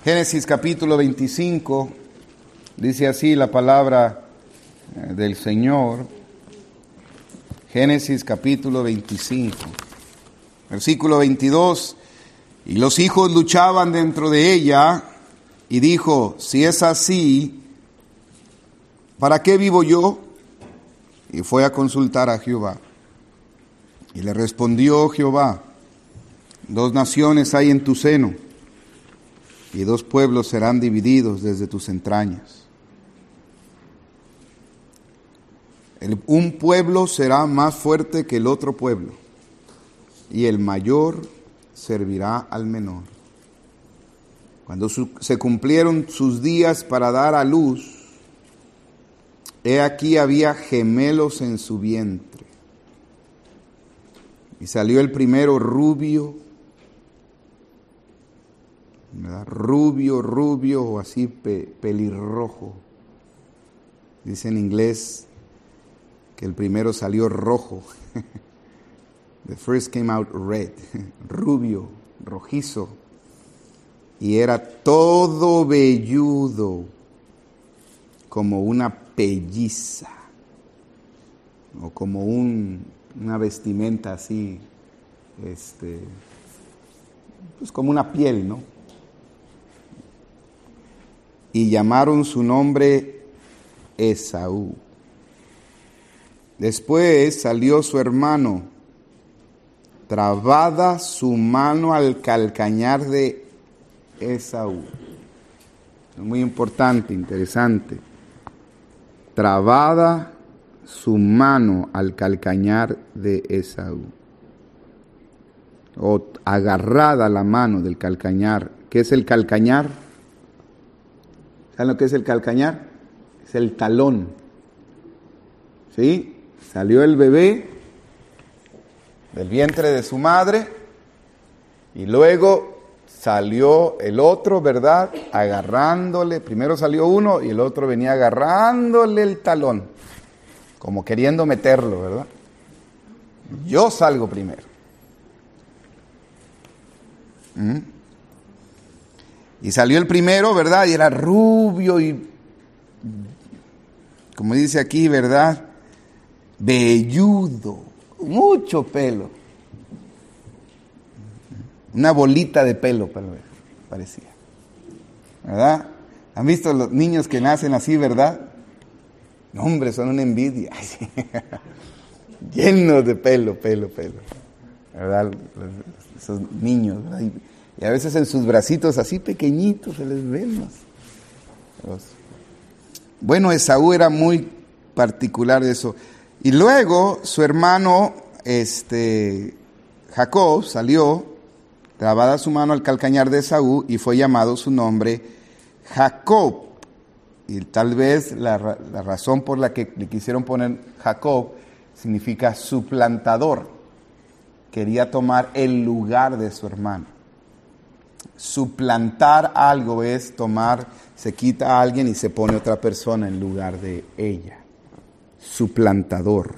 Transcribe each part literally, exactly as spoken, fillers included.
Génesis capítulo veinticinco, dice así la palabra del Señor. Génesis capítulo veinticinco, versículo veintidós. Y los hijos luchaban dentro de ella, y dijo: si es así, ¿para qué vivo yo? Y fue a consultar a Jehová. Y le respondió Jehová: dos naciones hay en tu seno, y dos pueblos serán divididos desde tus entrañas. El, un pueblo será más fuerte que el otro pueblo, y el mayor servirá al menor. Cuando su, se cumplieron sus días para dar a luz, he aquí había gemelos en su vientre. Y salió el primero rubio, ¿verdad? Rubio, rubio o así pe, pelirrojo. Dice en inglés que el primero salió rojo. The first came out red. Rubio, rojizo. Y era todo velludo, como una pelliza, o como un, una vestimenta así, este, pues como una piel, ¿no? Y llamaron su nombre Esaú. Después salió su hermano, trabada su mano al calcañar de Esaú. Muy importante, interesante. Trabada su mano al calcañar de Esaú. O agarrada la mano del calcañar. ¿Qué es el calcañar? ¿Saben lo que es el calcañar? Es el talón. ¿Sí? Salió el bebé del vientre de su madre y luego salió el otro, ¿verdad? Agarrándole. Primero salió uno y el otro venía agarrándole el talón, como queriendo meterlo, ¿verdad? Yo salgo primero. ¿Mm? Y salió el primero, ¿verdad? Y era rubio y, como dice aquí, ¿verdad? Velludo, mucho pelo. Una bolita de pelo parecía, ¿verdad? ¿Han visto los niños que nacen así, verdad? No, hombre, son una envidia. Llenos de pelo, pelo, pelo. ¿Verdad? Esos niños, ¿verdad? Y, y a veces en sus bracitos así pequeñitos se les ven los, los... Bueno, Esaú era muy particular de eso. Y luego su hermano, este, Jacob, salió, trabada su mano al calcañar de Esaú, y fue llamado su nombre Jacob. Y tal vez la, la razón por la que le quisieron poner Jacob significa suplantador. Quería tomar el lugar de su hermano. Suplantar algo es tomar, se quita a alguien y se pone otra persona en lugar de ella. Suplantador.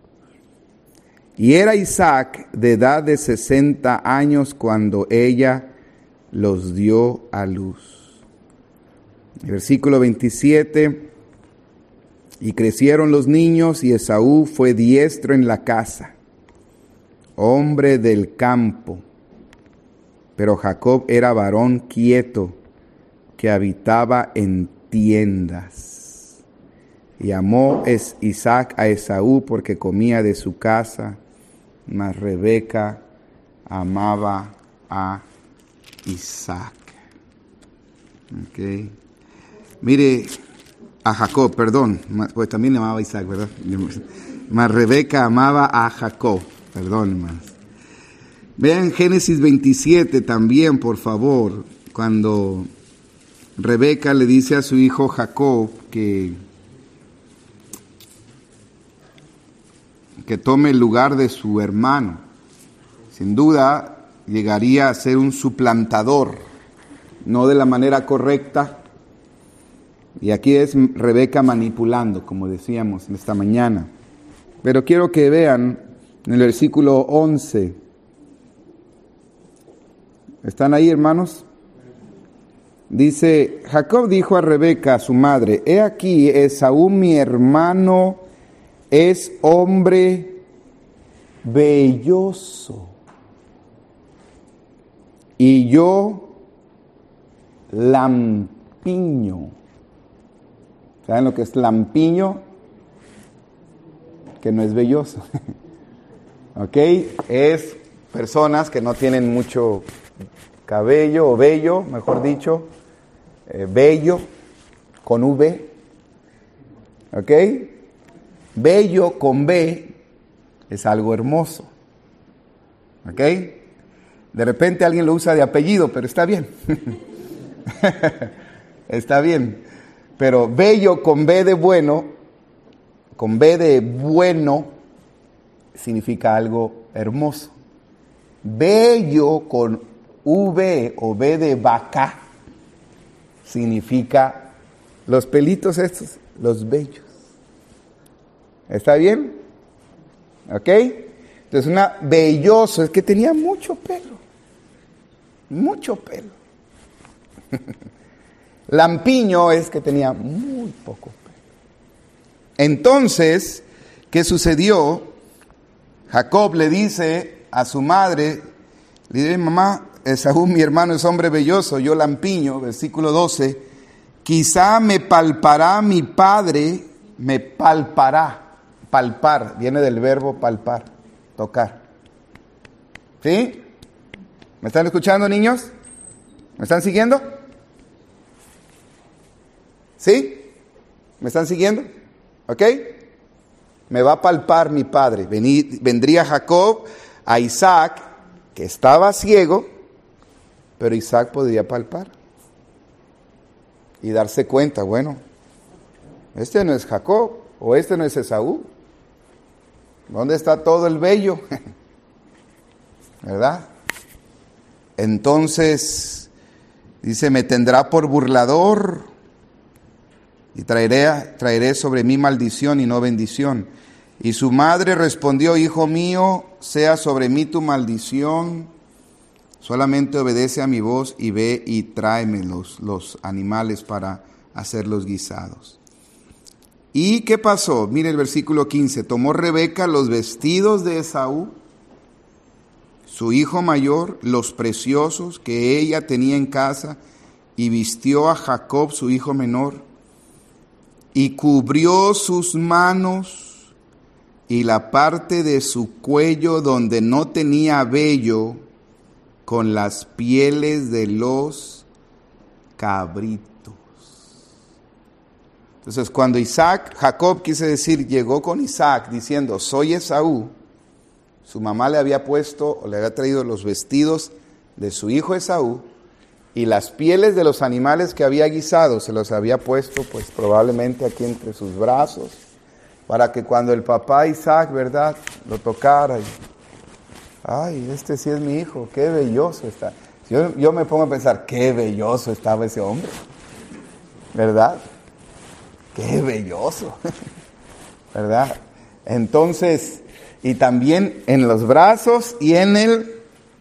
Y era Isaac de edad de sesenta años cuando ella los dio a luz. Versículo veintisiete. Y crecieron los niños y Esaú fue diestro en la casa, hombre del campo. Pero Jacob era varón quieto, que habitaba en tiendas. Y amó es Isaac a Esaú porque comía de su casa, mas Rebeca amaba a Isaac. Okay. Mire, a Jacob, perdón, pues también amaba a Isaac, ¿verdad? Mas Rebeca amaba a Jacob, perdón, hermanos. Vean Génesis veintisiete también, por favor, cuando Rebeca le dice a su hijo Jacob que, que tome el lugar de su hermano. Sin duda llegaría a ser un suplantador, no de la manera correcta. Y aquí es Rebeca manipulando, como decíamos en esta mañana. Pero quiero que vean en el versículo once. ¿Están ahí, hermanos? Dice, Jacob dijo a Rebeca, su madre, he aquí, Esaú mi hermano es hombre velloso y yo lampiño. ¿Saben lo que es lampiño? Que no es velloso. ¿Ok? Es personas que no tienen mucho cabello o vello, mejor dicho, eh, vello con V. ¿Ok? Bello con B es algo hermoso. ¿Ok? De repente alguien lo usa de apellido, pero está bien. Está bien. Pero bello con B de bueno, con B de bueno, significa algo hermoso. Bello con V o B de vaca, significa los pelitos estos, los bellos. ¿Está bien? ¿Ok? Entonces, una velloso es que tenía mucho pelo. Mucho pelo. Lampiño es que tenía muy poco pelo. Entonces, ¿qué sucedió? Jacob le dice a su madre, le dice, mamá, Esaú mi hermano es hombre velloso, yo lampiño, versículo doce, quizá me palpará mi padre, me palpará. Palpar, viene del verbo palpar, tocar. ¿Sí? ¿Me están escuchando, niños? ¿Me están siguiendo? ¿Sí? ¿Me están siguiendo? ¿Ok? Me va a palpar mi padre. Vení, vendría Jacob a Isaac, que estaba ciego, pero Isaac podría palpar. Y darse cuenta, bueno, este no es Jacob, o este no es Esaú. ¿Dónde está todo el vello? ¿Verdad? Entonces, dice, me tendrá por burlador y traeré, traeré sobre mí maldición y no bendición. Y su madre respondió, hijo mío, sea sobre mí tu maldición, solamente obedece a mi voz y ve y tráeme los, los animales para hacer los guisados. ¿Y qué pasó? Mire el versículo quince. Tomó Rebeca los vestidos de Esaú, su hijo mayor, los preciosos que ella tenía en casa, y vistió a Jacob, su hijo menor, y cubrió sus manos y la parte de su cuello donde no tenía vello con las pieles de los cabritos. Entonces, cuando Isaac, Jacob quise decir, llegó con Isaac diciendo, soy Esaú, su mamá le había puesto o le había traído los vestidos de su hijo Esaú y las pieles de los animales que había guisado se los había puesto pues probablemente aquí entre sus brazos para que cuando el papá Isaac, ¿verdad?, lo tocara y, ay, este sí es mi hijo, qué belloso está. Yo, yo me pongo a pensar, qué belloso estaba ese hombre, ¿verdad? ¡Qué belloso! ¿Verdad? Entonces, y también en los brazos y en el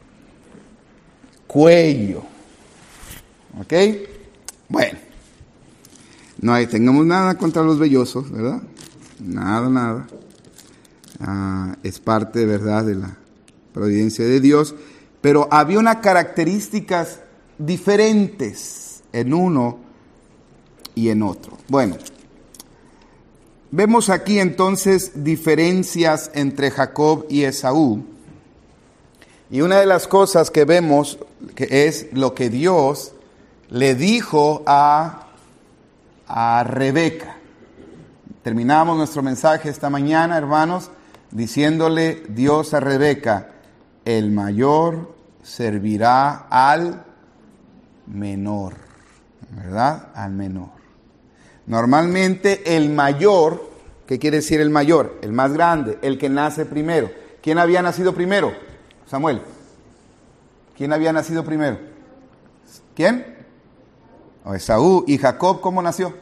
cuello. ¿Ok? Bueno, no hay, tengamos nada contra los vellosos, ¿verdad? Nada, nada. Ah, es parte, ¿verdad?, de la providencia de Dios. Pero había unas características diferentes en uno y en otro. Bueno, vemos aquí entonces diferencias entre Jacob y Esaú. Y una de las cosas que vemos que es lo que Dios le dijo a, a Rebeca. Terminamos nuestro mensaje esta mañana, hermanos, diciéndole Dios a Rebeca, el mayor servirá al menor, ¿verdad? Al menor. Normalmente el mayor, ¿qué quiere decir el mayor? El más grande, el que nace primero. ¿Quién había nacido primero? Samuel. ¿Quién había nacido primero? ¿Quién? Oh, Esaú. ¿Y Jacob cómo nació?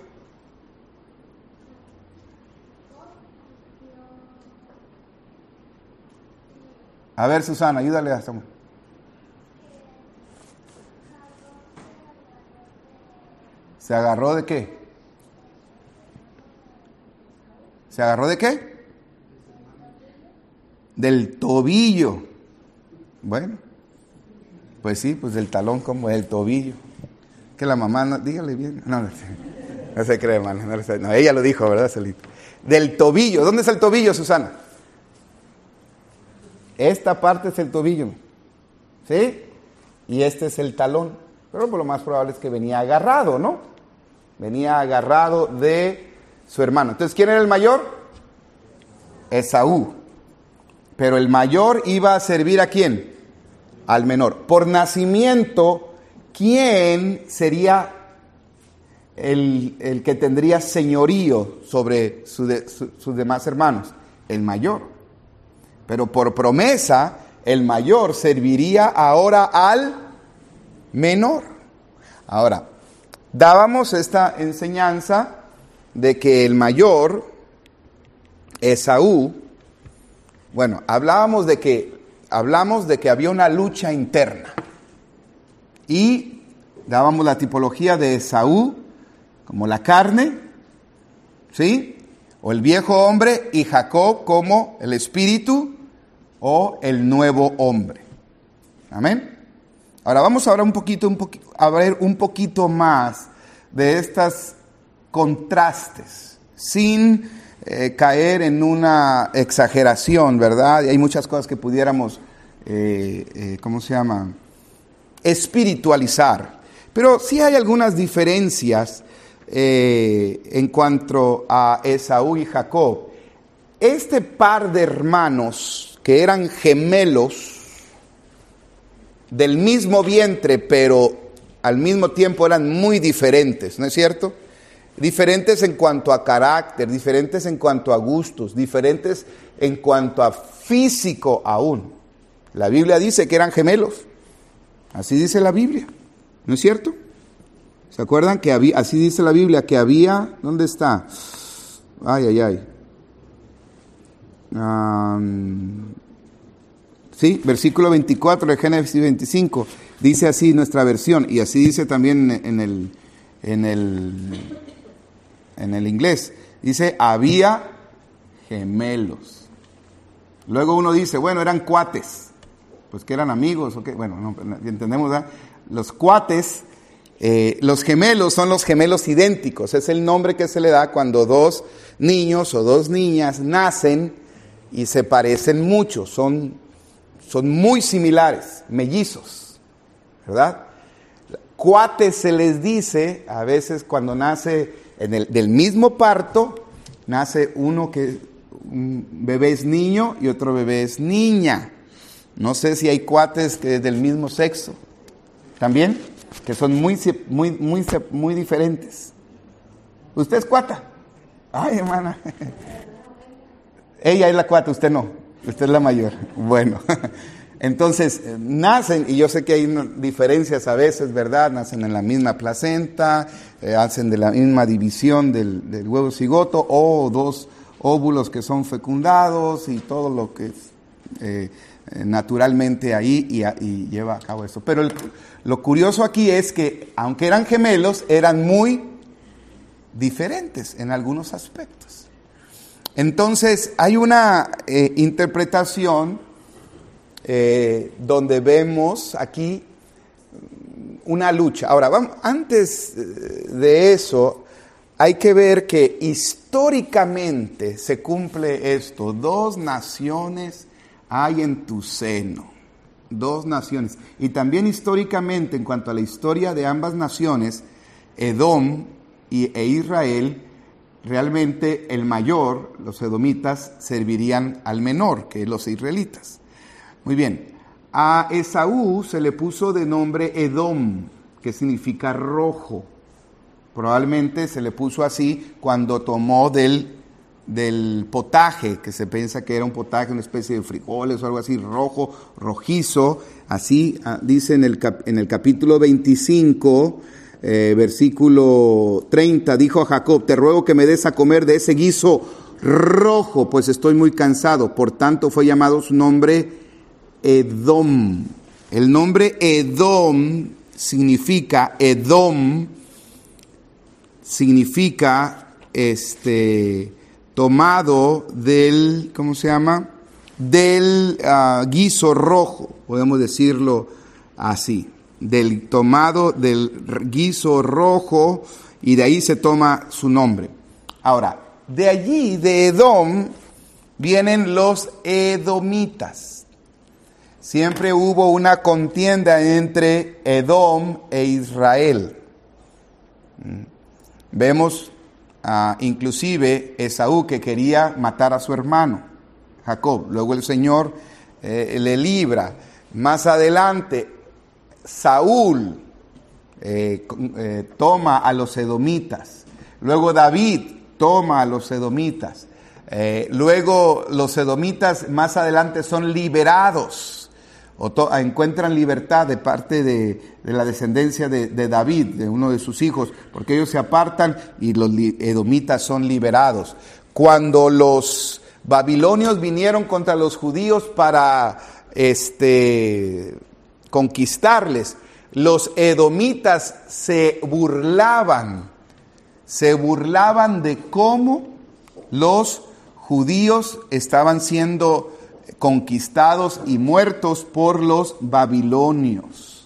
A ver, Susana, ayúdale a Samuel. ¿Se agarró de qué? ¿Se agarró de qué? Del tobillo. Bueno, pues sí, pues del talón como del tobillo. Que la mamá, no, dígale bien. No, no, no se cree, hermano. No, no, ella lo dijo, ¿verdad, Solito? Del tobillo. ¿Dónde es el tobillo, Susana? Esta parte es el tobillo. ¿Sí? Y este es el talón. Pero por lo más probable es que venía agarrado, ¿no? Venía agarrado de su hermano. Entonces, ¿quién era el mayor? Esaú. Pero el mayor iba a servir ¿a quién? Al menor. Por nacimiento, ¿quién sería el, el que tendría señorío sobre su de, su, sus demás hermanos? El mayor. Pero por promesa, el mayor serviría ahora al menor. Ahora, dábamos esta enseñanza de que el mayor, Esaú, bueno, hablábamos de que, hablamos de que había una lucha interna. Y dábamos la tipología de Esaú como la carne, ¿sí? O el viejo hombre, y Jacob como el espíritu o el nuevo hombre. Amén. Ahora vamos a hablar un poquito, un poquito, a ver un poquito más de estos contrastes, sin eh, caer en una exageración, ¿verdad? Y hay muchas cosas que pudiéramos, eh, eh, ¿cómo se llama? Espiritualizar. Pero sí hay algunas diferencias eh, en cuanto a Esaú y Jacob. Este par de hermanos que eran gemelos, del mismo vientre, pero al mismo tiempo eran muy diferentes, ¿no es cierto? Diferentes en cuanto a carácter, diferentes en cuanto a gustos, diferentes en cuanto a físico aún. La Biblia dice que eran gemelos. Así dice la Biblia, ¿no es cierto? ¿Se acuerdan que había, así dice la Biblia, que había, ¿dónde está? Ay, ay, ay. Um, Sí, versículo veinticuatro de Génesis veinticinco, dice así nuestra versión, y así dice también en el, en el, en el inglés, dice, había gemelos. Luego uno dice, bueno, eran cuates, pues que eran amigos, o qué, bueno, no, entendemos, ¿verdad? Los cuates, eh, los gemelos son los gemelos idénticos, es el nombre que se le da cuando dos niños o dos niñas nacen y se parecen mucho, son... Son muy similares, mellizos, ¿verdad? Cuates se les dice, a veces cuando nace en el, del mismo parto, nace uno que un bebé es niño y otro bebé es niña. No sé si hay cuates que es del mismo sexo, también, que son muy, muy, muy, muy diferentes. ¿Usted es cuata? Ay, hermana. Ella es la cuata, usted no. Usted es la mayor. Bueno, entonces nacen, y yo sé que hay diferencias a veces, ¿verdad? Nacen en la misma placenta, eh, hacen de la misma división del, del huevo cigoto, o dos óvulos que son fecundados y todo lo que es eh, naturalmente ahí y, y lleva a cabo eso. Pero el, lo curioso aquí es que, aunque eran gemelos, eran muy diferentes en algunos aspectos. Entonces, hay una eh, interpretación eh, donde vemos aquí una lucha. Ahora, vamos, antes de eso, hay que ver que históricamente se cumple esto. Dos naciones hay en tu seno. Dos naciones. Y también históricamente, en cuanto a la historia de ambas naciones, Edom y, e Israel, realmente el mayor, los edomitas, servirían al menor, que es los israelitas. Muy bien, a Esaú se le puso de nombre Edom, que significa rojo. Probablemente se le puso así cuando tomó del, del potaje, que se piensa que era un potaje, una especie de frijoles o algo así, rojo, rojizo. Así dice en el, cap, en el capítulo veinticinco, Eh, versículo treinta, dijo a Jacob, te ruego que me des a comer de ese guiso rojo, pues estoy muy cansado. Por tanto fue llamado su nombre Edom. El nombre Edom significa Edom, significa este, tomado del, ¿cómo se llama? Del uh, guiso rojo, podemos decirlo así, del tomado del guiso rojo, y de ahí se toma su nombre. Ahora, de allí, de Edom, vienen los edomitas. Siempre hubo una contienda entre Edom e Israel. Vemos uh, inclusive Esaú que quería matar a su hermano Jacob. Luego el Señor eh, le libra. Más adelante, Saúl eh, eh, toma a los edomitas. Luego David toma a los edomitas. Eh, luego los edomitas más adelante son liberados o to- encuentran libertad de parte de, de la descendencia de, de David, de uno de sus hijos, porque ellos se apartan y los li- edomitas son liberados. Cuando los babilonios vinieron contra los judíos para este, conquistarles, los edomitas se burlaban, se burlaban de cómo los judíos estaban siendo conquistados y muertos por los babilonios.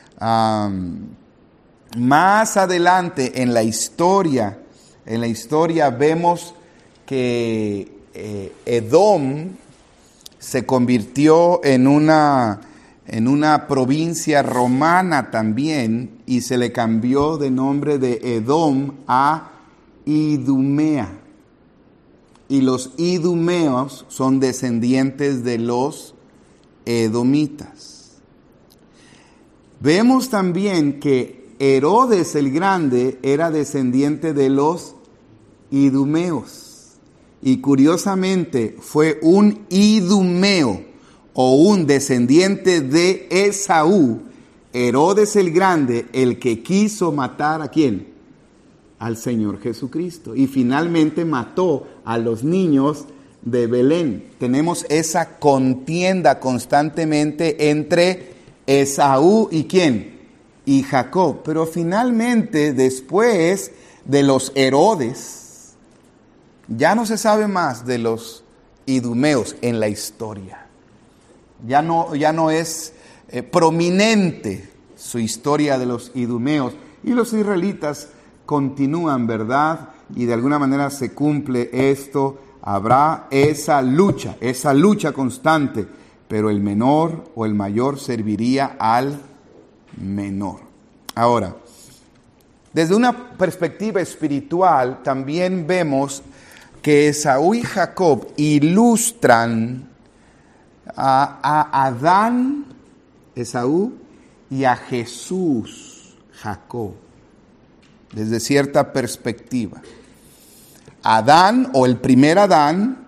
Um, más adelante en la historia, en la historia vemos que eh, Edom se convirtió en una, en una provincia romana también, y se le cambió de nombre de Edom a Idumea. Y los idumeos son descendientes de los edomitas. Vemos también que Herodes el Grande era descendiente de los idumeos. Y curiosamente fue un idumeo o un descendiente de Esaú, Herodes el Grande, el que quiso matar ¿a quién? Al Señor Jesucristo, y finalmente mató a los niños de Belén. Tenemos esa contienda constantemente entre Esaú y ¿quién? Y Jacob. Pero finalmente, después de los Herodes, ya no se sabe más de los idumeos en la historia. Ya no, ya no es eh, prominente su historia de los idumeos, y los israelitas continúan, ¿verdad? Y de alguna manera se cumple esto. Habrá esa lucha, esa lucha constante, pero el menor o el mayor serviría al menor. Ahora, desde una perspectiva espiritual, también vemos que Esaú y Jacob ilustran a, a Adán, Esaú, y a Jesús, Jacob, desde cierta perspectiva. Adán, o el primer Adán,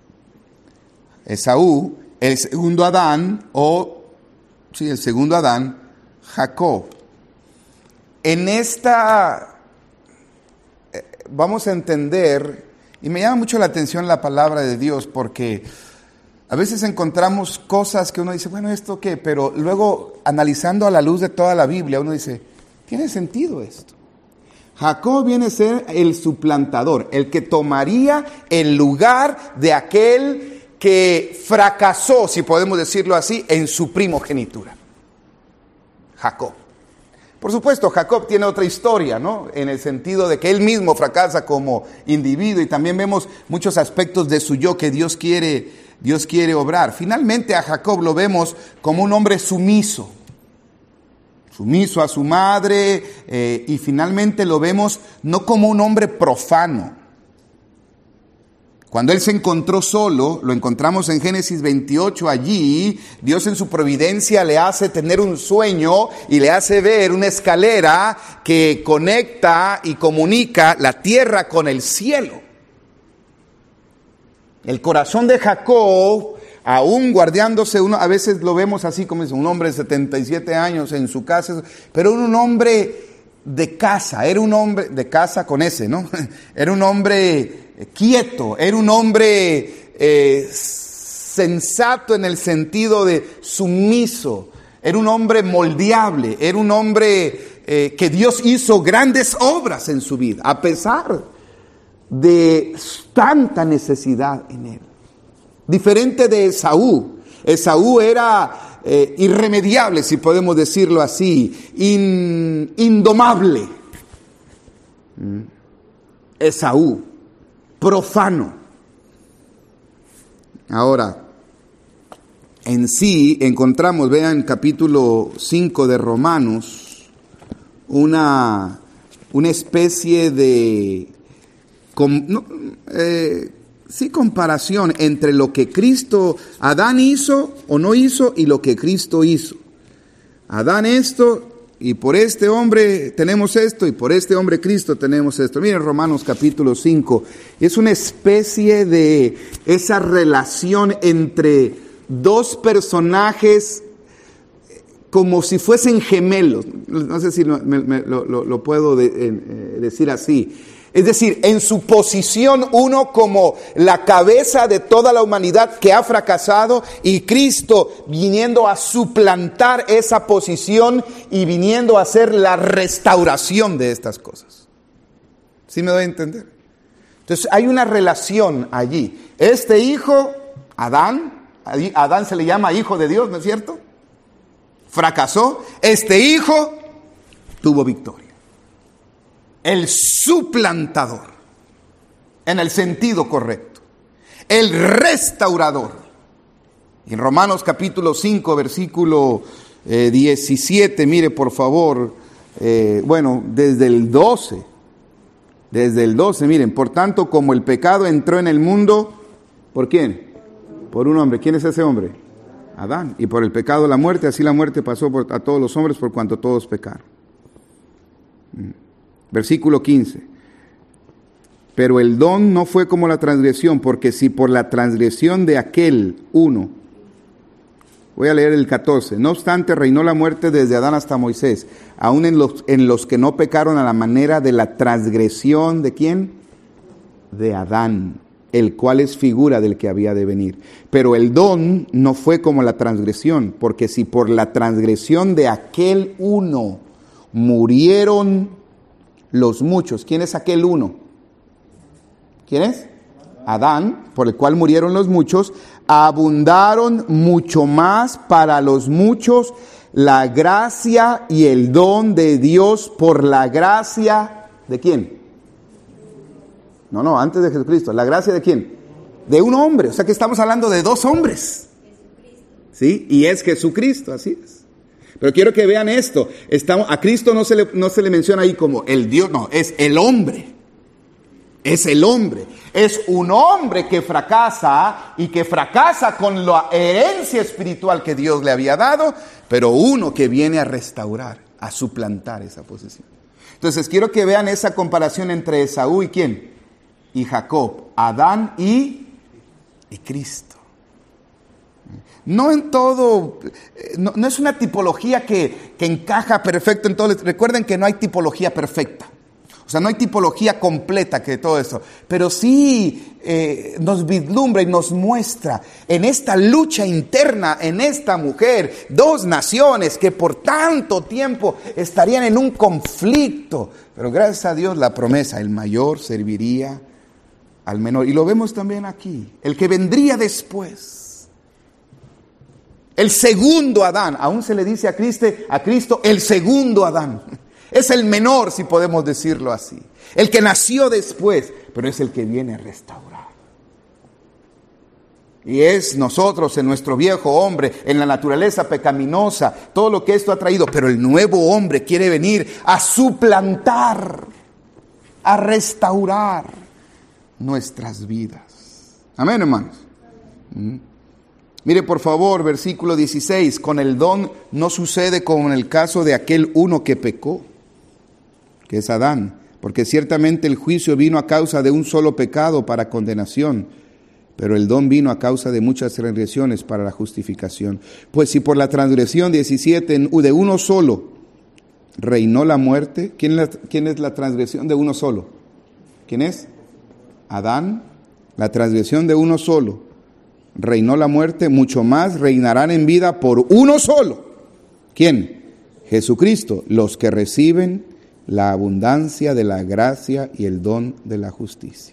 Esaú; el segundo Adán, o sí, el segundo Adán, Jacob. En esta eh, vamos a entender, y me llama mucho la atención la palabra de Dios, porque a veces encontramos cosas que uno dice, bueno, ¿esto qué? Pero luego, analizando a la luz de toda la Biblia, uno dice, ¿tiene sentido esto? Jacob viene a ser el suplantador, el que tomaría el lugar de aquel que fracasó, si podemos decirlo así, en su primogenitura. Jacob. Por supuesto, Jacob tiene otra historia, ¿no? En el sentido de que él mismo fracasa como individuo, y también vemos muchos aspectos de su yo que Dios quiere, Dios quiere obrar. Finalmente a Jacob lo vemos como un hombre sumiso. Sumiso a su madre, eh, y finalmente lo vemos no como un hombre profano. Cuando él se encontró solo, lo encontramos en Génesis veintiocho, allí Dios en su providencia le hace tener un sueño y le hace ver una escalera que conecta y comunica la tierra con el cielo. El corazón de Jacob, aún guardándose, uno, a veces lo vemos así como es un hombre de setenta y siete años en su casa, pero era un hombre de casa, era un hombre de casa con ese, ¿no? Era un hombre quieto, era un hombre eh, sensato en el sentido de sumiso, era un hombre moldeable, era un hombre eh, que Dios hizo grandes obras en su vida, a pesar de tanta necesidad en él. Diferente de Esaú. Esaú era eh, irremediable, si podemos decirlo así, in, indomable. Mm. Esaú, profano. Ahora, en sí encontramos, vean, capítulo cinco de Romanos, una, una especie de, com, no, eh, sí, comparación entre lo que Cristo, Adán hizo o no hizo y lo que Cristo hizo. Adán esto, y por este hombre tenemos esto, y por este hombre Cristo tenemos esto. Miren Romanos capítulo cinco, es una especie de esa relación entre dos personajes como si fuesen gemelos. No sé si lo, me, me, lo, lo puedo de, eh, decir así. Es decir, en su posición uno como la cabeza de toda la humanidad que ha fracasado, y Cristo viniendo a suplantar esa posición y viniendo a hacer la restauración de estas cosas. ¿Sí me doy a entender? Entonces hay una relación allí. Este hijo, Adán, Adán se le llama hijo de Dios, ¿no es cierto? Fracasó. Este hijo tuvo victoria. El suplantador, en el sentido correcto. El restaurador. En Romanos capítulo cinco, versículo eh, diecisiete, mire por favor, eh, bueno, desde el doce, desde el doce, miren, por tanto, como el pecado entró en el mundo, ¿por quién? Por un hombre. ¿Quién es ese hombre? Adán. Y por el pecado la muerte, así la muerte pasó por, a todos los hombres por cuanto todos pecaron. Versículo quince. Pero el don no fue como la transgresión, porque si por la transgresión de aquel uno, voy a leer el catorce, no obstante reinó la muerte desde Adán hasta Moisés, aun en los, en los que no pecaron a la manera de la transgresión de ¿quién? De Adán, el cual es figura del que había de venir. Pero el don no fue como la transgresión, porque si por la transgresión de aquel uno murieron los muchos. ¿Quién es aquel uno? ¿Quién es? Adán, por el cual murieron los muchos, abundaron mucho más para los muchos la gracia y el don de Dios por la gracia ¿de quién? No, no, antes de Jesucristo. ¿La gracia de quién? De un hombre. O sea que estamos hablando de dos hombres. ¿Sí? Y es Jesucristo, así es. Pero quiero que vean esto. Estamos, a Cristo no se, le, no se le menciona ahí como el Dios, no, es el hombre. Es el hombre. Es un hombre que fracasa y que fracasa con la herencia espiritual que Dios le había dado, pero uno que viene a restaurar, a suplantar esa posición. Entonces quiero que vean esa comparación entre Esaú y ¿quién? Y Jacob, Adán y, y Cristo. No en todo, no, no es una tipología que, que encaja perfecto en todo. Recuerden que no hay tipología perfecta. O sea, no hay tipología completa que todo eso. Pero sí eh, nos vislumbra y nos muestra en esta lucha interna, en esta mujer, dos naciones que por tanto tiempo estarían en un conflicto. Pero gracias a Dios la promesa, el mayor serviría al menor. Y lo vemos también aquí, el que vendría después. El segundo Adán, aún se le dice a Cristo, a Cristo el segundo Adán. Es el menor, si podemos decirlo así. El que nació después, pero es el que viene a restaurar. Y es nosotros en nuestro viejo hombre, en la naturaleza pecaminosa, todo lo que esto ha traído. Pero el nuevo hombre quiere venir a suplantar, a restaurar nuestras vidas. Amén, hermanos. ¿Mm? Mire por favor, versículo dieciséis, con el don no sucede como en el caso de aquel uno que pecó, que es Adán, porque ciertamente el juicio vino a causa de un solo pecado para condenación, pero el don vino a causa de muchas transgresiones para la justificación. Pues si por la transgresión diecisiete de uno solo reinó la muerte, ¿quién es la, quién es la transgresión de uno solo? ¿Quién es? Adán, la transgresión de uno solo. Reinó la muerte, mucho más reinarán en vida por uno solo. ¿Quién? Jesucristo, los que reciben la abundancia de la gracia y el don de la justicia.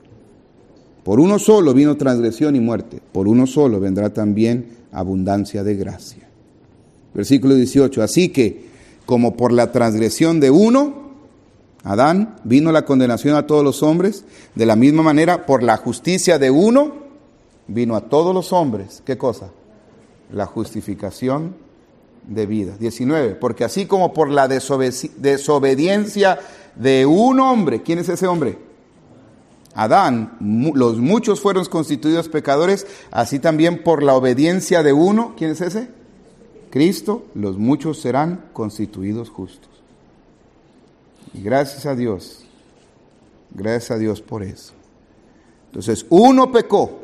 Por uno solo vino transgresión y muerte, por uno solo vendrá también abundancia de gracia. Versículo dieciocho, así que, como por la transgresión de uno, Adán, vino la condenación a todos los hombres, de la misma manera, por la justicia de uno, vino a todos los hombres, ¿qué cosa? La justificación de vida. diecinueve, porque así como por la desobedi- desobediencia de un hombre, ¿quién es ese hombre? Adán, mu- los muchos fueron constituidos pecadores, así también por la obediencia de uno, ¿quién es ese? Cristo, los muchos serán constituidos justos. Y gracias a Dios, gracias a Dios por eso. Entonces, uno pecó,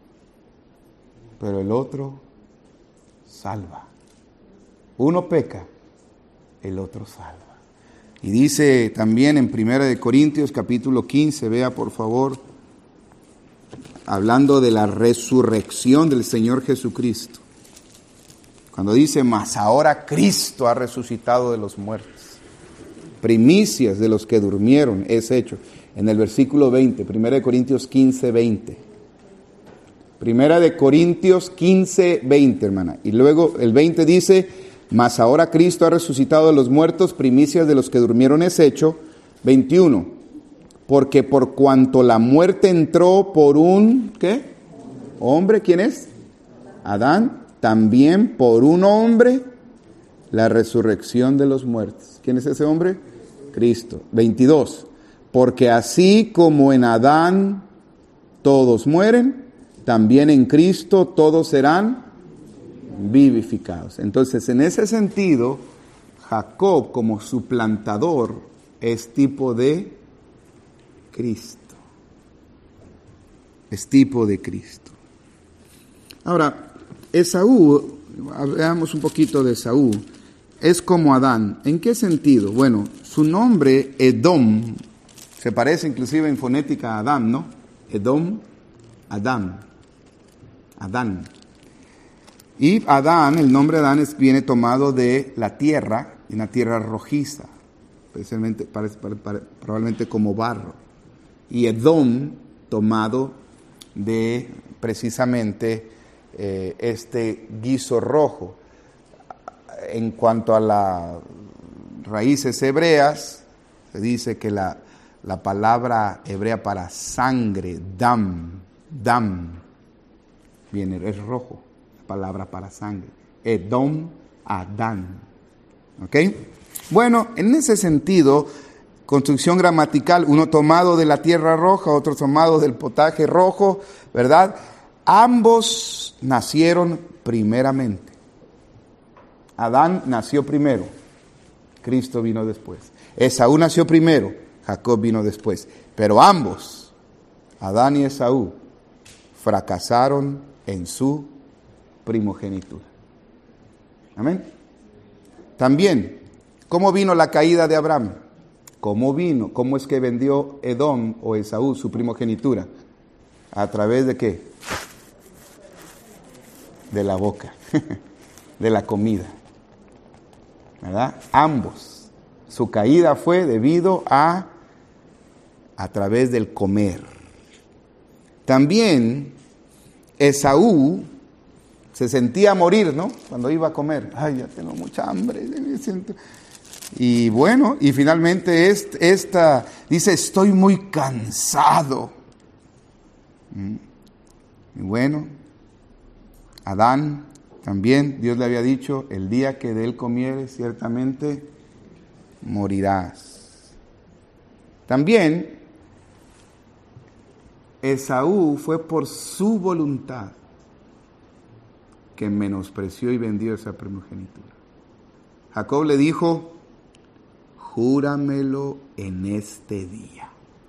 pero el otro salva. Uno peca, el otro salva. Y dice también en Primera de Corintios capítulo quince, vea por favor, hablando de la resurrección del Señor Jesucristo. Cuando dice, mas ahora Cristo ha resucitado de los muertos. Primicias de los que durmieron es hecho. En el versículo veinte, Primera de Corintios quince, veinte. Primera de Corintios quince, veinte, hermana. Y luego el veinte dice, mas ahora Cristo ha resucitado de los muertos, primicias de los que durmieron es hecho. veintiuno, porque por cuanto la muerte entró por un, ¿qué? Hombre, ¿quién es? Adán, también por un hombre la resurrección de los muertos. ¿Quién es ese hombre? Cristo. veintidós, porque así como en Adán todos mueren, también en Cristo todos serán vivificados. Entonces, en ese sentido, Jacob como suplantador es tipo de Cristo. Es tipo de Cristo. Ahora, Esaú, veamos un poquito de Esaú, es como Adán. ¿En qué sentido? Bueno, su nombre, Edom, se parece inclusive en fonética a Adán, ¿no? Edom, Adán. Adán. Y Adán, el nombre Adán es, viene tomado de la tierra, una tierra rojiza, especialmente, parece, parece, probablemente como barro. Y Edom, tomado de precisamente eh, este guiso rojo. En cuanto a las raíces hebreas, se dice que la, la palabra hebrea para sangre, dam, dam, viene, es rojo, la palabra para sangre. Edom, Adán. ¿Ok? Bueno, en ese sentido, construcción gramatical, uno tomado de la tierra roja, otro tomado del potaje rojo, ¿verdad? Ambos nacieron primeramente. Adán nació primero, Cristo vino después. Esaú nació primero, Jacob vino después. Pero ambos, Adán y Esaú, fracasaron en su primogenitura. Amén. También, ¿cómo vino la caída de Abraham? ¿Cómo vino? ¿Cómo es que vendió Edom o Esaú su primogenitura? ¿A través de qué? De la boca, de la comida. ¿Verdad? Ambos. Su caída fue debido a a través del comer. También Esaú se sentía morir, ¿no? Cuando iba a comer. Ay, ya tengo mucha hambre. Me siento. Y bueno, y finalmente esta dice, estoy muy cansado. Y bueno, Adán también, Dios le había dicho, el día que de él comieres, ciertamente morirás. También, Esaú fue por su voluntad que menospreció y vendió esa primogenitura. Jacob le dijo, júramelo en este día.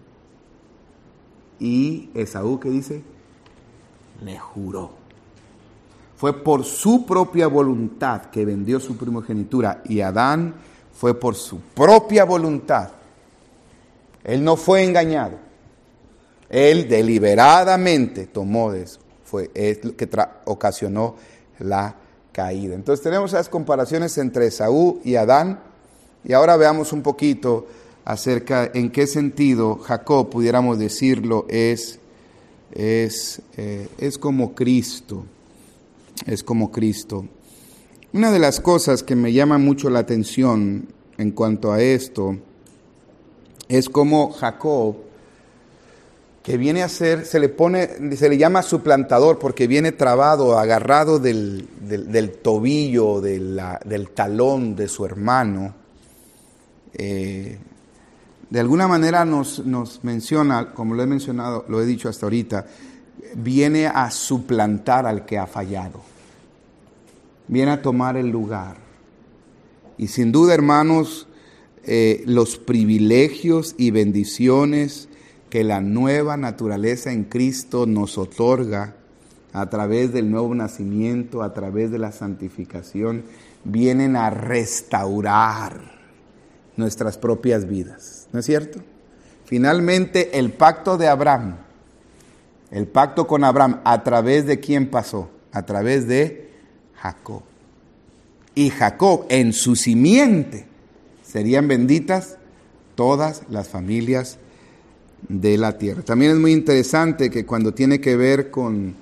Y Esaú, ¿qué dice? Le juró. Fue por su propia voluntad que vendió su primogenitura, y Adán fue por su propia voluntad. Él no fue engañado. Él deliberadamente tomó de eso. Fue lo que tra- ocasionó la caída. Entonces tenemos esas comparaciones entre Esaú y Adán, y ahora veamos un poquito acerca en qué sentido Jacob, pudiéramos decirlo, es, es, eh, es como Cristo, es como Cristo. Una de las cosas que me llama mucho la atención en cuanto a esto es como Jacob, que viene a ser, se le pone, se le llama suplantador porque viene trabado, agarrado del, del, del tobillo, de la, del talón de su hermano. Eh, de alguna manera nos, nos menciona, como lo he mencionado, lo he dicho hasta ahorita, viene a suplantar al que ha fallado. Viene a tomar el lugar. Y sin duda, hermanos, eh, los privilegios y bendiciones que la nueva naturaleza en Cristo nos otorga a través del nuevo nacimiento, a través de la santificación, vienen a restaurar nuestras propias vidas. ¿No es cierto? Finalmente, el pacto de Abraham, el pacto con Abraham, ¿a través de quién pasó? A través de Jacob. Y Jacob, en su simiente, serían benditas todas las familias de la tierra. También es muy interesante que cuando tiene que ver con,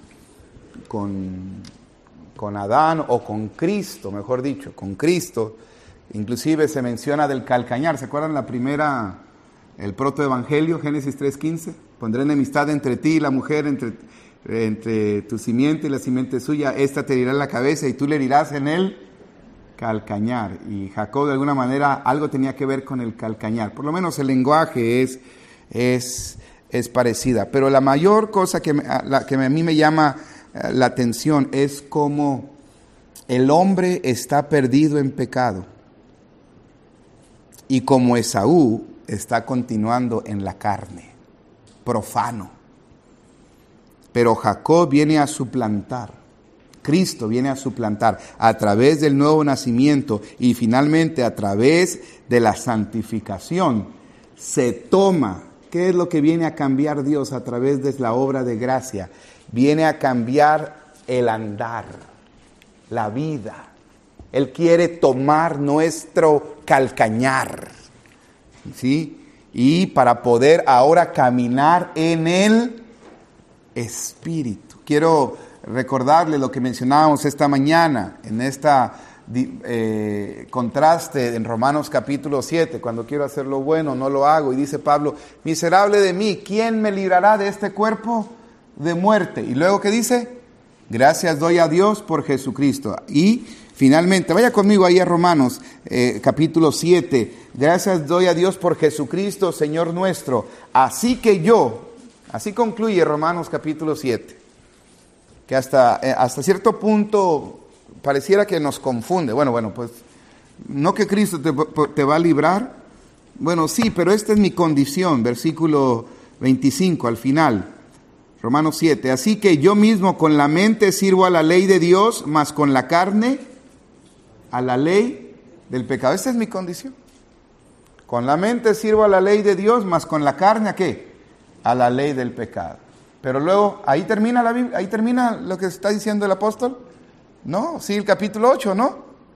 con, con Adán o con Cristo, mejor dicho, con Cristo, inclusive se menciona del calcañar. ¿Se acuerdan la primera, el protoevangelio, Génesis tres quince? Pondré enemistad entre ti y la mujer, entre, entre tu simiente y la simiente suya, esta te herirá en la cabeza y tú le herirás en el calcañar. Y Jacob de alguna manera algo tenía que ver con el calcañar. Por lo menos el lenguaje es Es, es parecida, pero la mayor cosa que, me, la, que a mí me llama la atención es cómo el hombre está perdido en pecado y como Esaú está continuando en la carne, profano. Pero Jacob viene a suplantar, Cristo viene a suplantar a través del nuevo nacimiento y finalmente a través de la santificación. Se toma. ¿Qué es lo que viene a cambiar Dios a través de la obra de gracia? Viene a cambiar el andar, la vida. Él quiere tomar nuestro calcañar, ¿sí? Y para poder ahora caminar en el Espíritu. Quiero recordarle lo que mencionábamos esta mañana, en esta Eh, contraste en Romanos capítulo siete, cuando quiero hacer lo bueno, no lo hago, y dice Pablo, miserable de mí, ¿quién me librará de este cuerpo de muerte? Y luego, ¿qué dice? Gracias doy a Dios por Jesucristo. Y finalmente, vaya conmigo ahí a Romanos eh, capítulo siete, gracias doy a Dios por Jesucristo, Señor nuestro. Así que yo, así concluye Romanos capítulo siete, que hasta, eh, hasta cierto punto pareciera que nos confunde. Bueno, bueno, pues, no que Cristo te, te va a librar. Bueno, sí, pero esta es mi condición. Versículo veinticinco, al final. Romanos siete. Así que yo mismo con la mente sirvo a la ley de Dios, mas con la carne a la ley del pecado. Esta es mi condición. Con la mente sirvo a la ley de Dios, mas con la carne ¿a qué? A la ley del pecado. Pero luego, ahí termina la Biblia, ahí termina lo que está diciendo el apóstol. No, sí, el capítulo ocho, ¿no?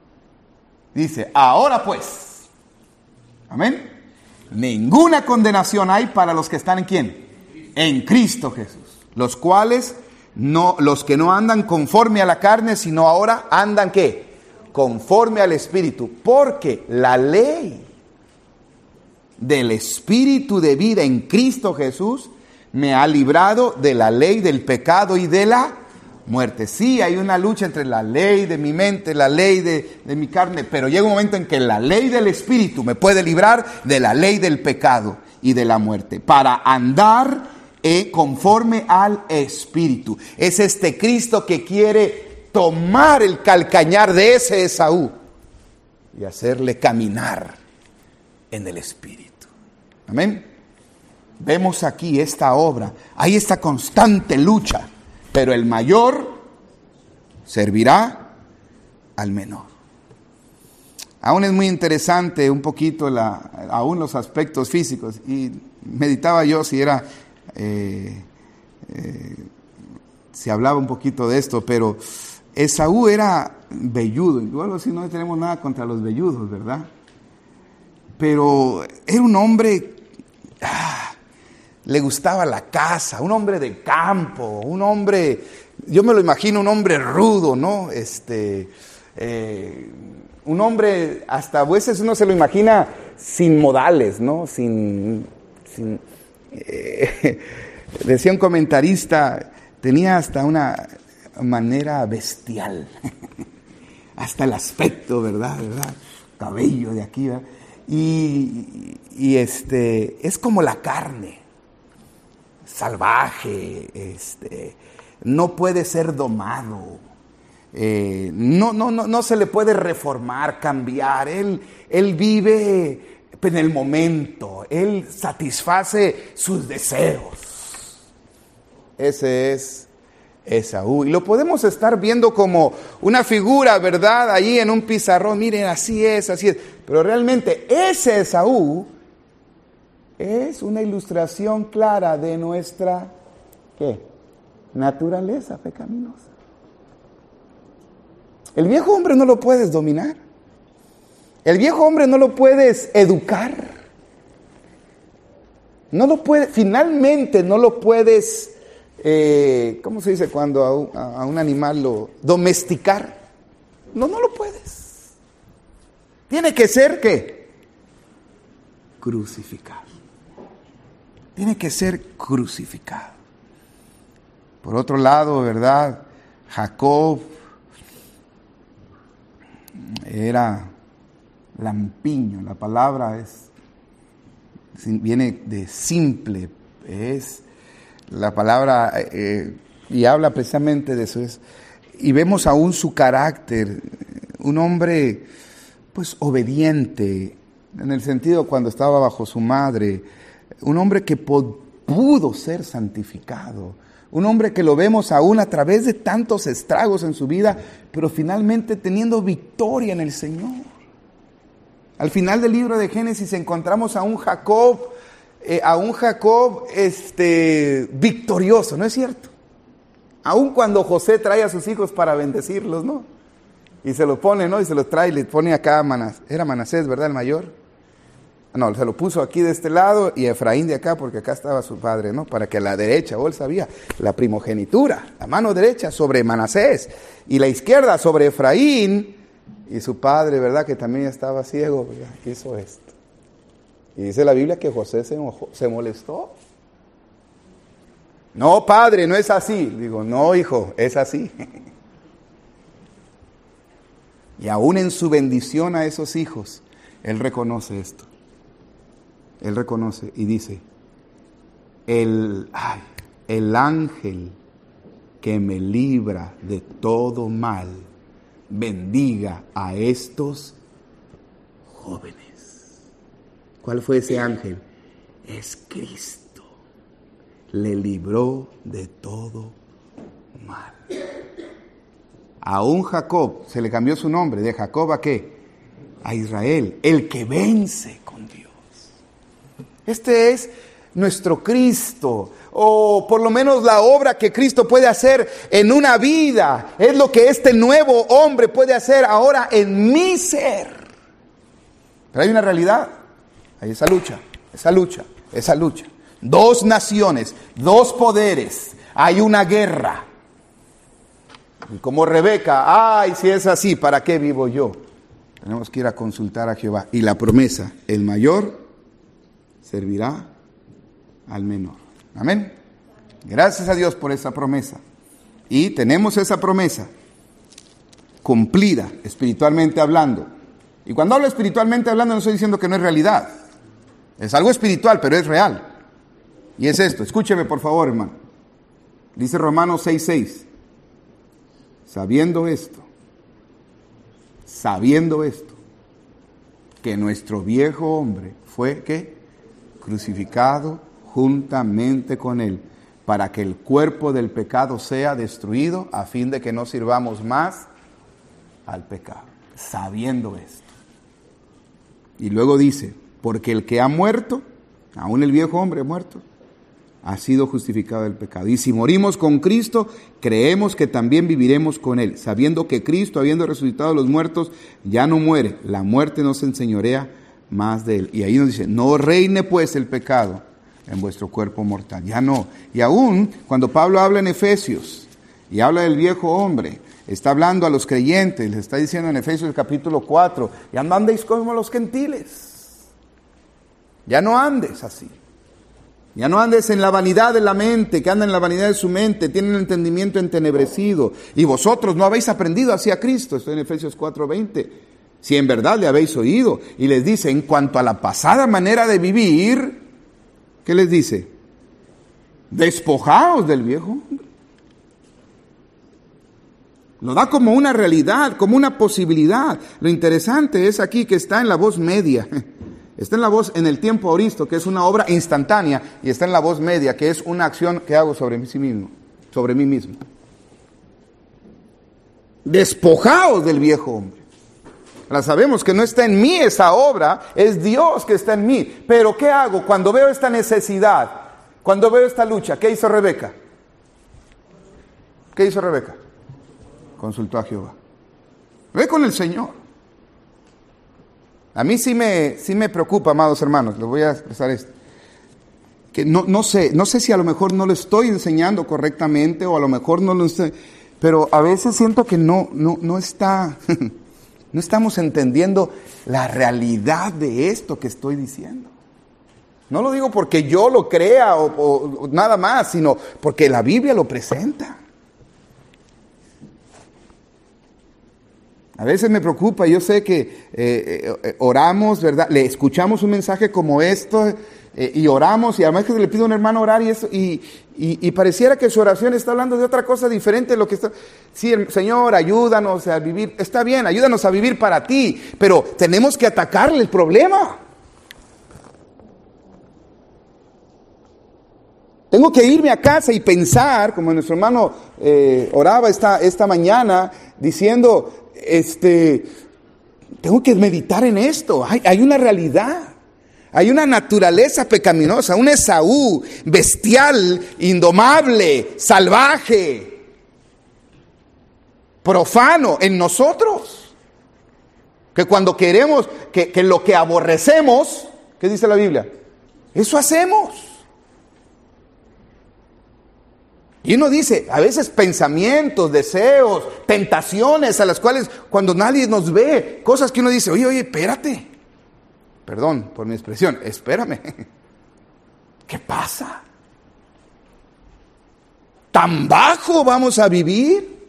Dice, ahora pues, amén, ninguna condenación hay para los que están en ¿quién? En Cristo Jesús, los cuales, no, los que no andan conforme a la carne, sino ahora andan ¿qué? Conforme al Espíritu, porque la ley del Espíritu de vida en Cristo Jesús me ha librado de la ley del pecado y de la muerte. Sí, hay una lucha entre la ley de mi mente, la ley de, de mi carne, pero llega un momento en que la ley del Espíritu me puede librar de la ley del pecado y de la muerte, para andar eh, conforme al Espíritu. Es este Cristo que quiere tomar el calcañar de ese Esaú y hacerle caminar en el Espíritu. Amén. Vemos aquí esta obra, hay esta constante lucha. Pero el mayor servirá al menor. Aún es muy interesante un poquito la, aún los aspectos físicos. Y meditaba yo si era, eh, eh, si hablaba un poquito de esto, pero Esaú era velludo. Igual si no tenemos nada contra los velludos, ¿verdad? Pero era un hombre, ah, le gustaba la caza, un hombre de campo, un hombre, yo me lo imagino un hombre rudo, ¿no? Este, eh, un hombre, hasta a veces uno se lo imagina sin modales, ¿no? Sin, sin eh, decía un comentarista, tenía hasta una manera bestial, hasta el aspecto, ¿verdad? ¿verdad? Cabello de aquí, ¿verdad? Y, y este, es como la carne, salvaje, este, no puede ser domado, eh, no, no, no, no se le puede reformar, cambiar, él, él vive en el momento, él satisface sus deseos. Ese es Esaú, y lo podemos estar viendo como una figura, ¿verdad? Ahí en un pizarrón, miren, así es, así es. Pero realmente ese Esaú es una ilustración clara de nuestra, ¿qué? Naturaleza pecaminosa. El viejo hombre no lo puedes dominar. El viejo hombre no lo puedes educar. No lo puedes, finalmente no lo puedes... Eh, ¿cómo se dice cuando a un, a un animal lo domesticar? No, no lo puedes. Tiene que ser, ¿qué? Crucificado. Tiene que ser crucificado. Por otro lado, ¿verdad? Jacob era lampiño. La palabra es, viene de simple, es la palabra, eh, y habla precisamente de eso. Es, y vemos aún su carácter, un hombre pues obediente, en el sentido cuando estaba bajo su madre, un hombre que po- pudo ser santificado, un hombre que lo vemos aún a través de tantos estragos en su vida, pero finalmente teniendo victoria en el Señor. Al final del libro de Génesis encontramos a un Jacob, Eh, a un Jacob este, victorioso, ¿no es cierto? Aun cuando José trae a sus hijos para bendecirlos, ¿no? Y se lo pone, ¿no? Y se los trae y le pone acá a Manasés. Era Manasés, ¿verdad? El mayor. No, se lo puso aquí de este lado y Efraín de acá, porque acá estaba su padre, ¿no? Para que a la derecha, o él sabía, la primogenitura, la mano derecha sobre Manasés y la izquierda sobre Efraín, y su padre, ¿verdad? Que también estaba ciego, ¿verdad? Hizo esto. Y dice la Biblia que José se enojó, se molestó. No, padre, no es así. Digo, no, hijo, es así. Y aún en su bendición a esos hijos, él reconoce esto. Él reconoce y dice, el, ay, el ángel que me libra de todo mal, bendiga a estos jóvenes. ¿Cuál fue ese ángel? Es Cristo. Le libró de todo mal. A un Jacob se le cambió su nombre. ¿De Jacob a qué? A Israel. El que vence con Dios. Este es nuestro Cristo. O por lo menos la obra que Cristo puede hacer en una vida. Es lo que este nuevo hombre puede hacer ahora en mi ser. Pero hay una realidad. Hay esa lucha, esa lucha, esa lucha. Dos naciones, dos poderes. Hay una guerra. Y como Rebeca, ay, si es así, ¿para qué vivo yo? Tenemos que ir a consultar a Jehová. Y la promesa, el mayor servirá al menor. Amén. Gracias a Dios por esa promesa. Y tenemos esa promesa cumplida, espiritualmente hablando. Y cuando hablo espiritualmente hablando, no estoy diciendo que no es realidad. Es algo espiritual, pero es real. Y es esto, escúcheme por favor, hermano. Dice Romanos seis seis. Sabiendo esto, sabiendo esto, que nuestro viejo hombre fue, ¿qué? Crucificado juntamente con él, para que el cuerpo del pecado sea destruido, a fin de que no sirvamos más al pecado. Sabiendo esto. Y luego dice, porque el que ha muerto, aún el viejo hombre muerto, ha sido justificado del pecado. Y si morimos con Cristo, creemos que también viviremos con Él, sabiendo que Cristo, habiendo resucitado de los muertos, ya no muere. La muerte no se enseñorea más de Él. Y ahí nos dice, no reine pues el pecado en vuestro cuerpo mortal. Ya no. Y aún cuando Pablo habla en Efesios y habla del viejo hombre, está hablando a los creyentes, les está diciendo en Efesios capítulo cuatro, ya no andéis como los gentiles. Ya no andes así. Ya no andes en la vanidad de la mente, que anda en la vanidad de su mente, tienen el entendimiento entenebrecido. Y vosotros no habéis aprendido así a Cristo. Estoy en Efesios cuatro veinte. Si en verdad le habéis oído. Y les dice, en cuanto a la pasada manera de vivir, ¿qué les dice? Despojaos del viejo hombre. Lo da como una realidad, como una posibilidad. Lo interesante es aquí que está en la voz media. Está en la voz en el tiempo aoristo, que es una obra instantánea, y está en la voz media, que es una acción que hago sobre mí mismo, sobre mí mismo. Despojaos del viejo hombre. Ahora sabemos que no está en mí esa obra, es Dios que está en mí. Pero ¿qué hago cuando veo esta necesidad? Cuando veo esta lucha, ¿qué hizo Rebeca? ¿Qué hizo Rebeca? Consultó a Jehová. Ve con el Señor. A mí sí me, sí me preocupa, amados hermanos, les voy a expresar esto. Que no, no sé, no sé si a lo mejor no lo estoy enseñando correctamente o a lo mejor no lo estoy, pero a veces siento que no, no, no está, no estamos entendiendo la realidad de esto que estoy diciendo. No lo digo porque yo lo crea o, o, o nada más, sino porque la Biblia lo presenta. A veces me preocupa, yo sé que eh, eh, oramos, ¿verdad? Le escuchamos un mensaje como esto eh, y oramos, y además que le pido a un hermano orar y eso, y, y, y pareciera que su oración está hablando de otra cosa diferente de lo que está. Sí, el Señor, ayúdanos a vivir, está bien, ayúdanos a vivir para ti, pero tenemos que atacarle el problema. Tengo que irme a casa y pensar, como nuestro hermano eh, oraba esta, esta mañana, diciendo... Este, tengo que meditar en esto. Hay, hay una realidad, hay una naturaleza pecaminosa, un Esaú bestial, indomable, salvaje, profano en nosotros. Que cuando queremos, que, que lo que aborrecemos, ¿qué dice la Biblia? Eso hacemos. Y uno dice, a veces pensamientos, deseos, tentaciones a las cuales cuando nadie nos ve, cosas que uno dice, oye, oye, espérate. Perdón por mi expresión, espérame. ¿Qué pasa? ¿Tan bajo vamos a vivir?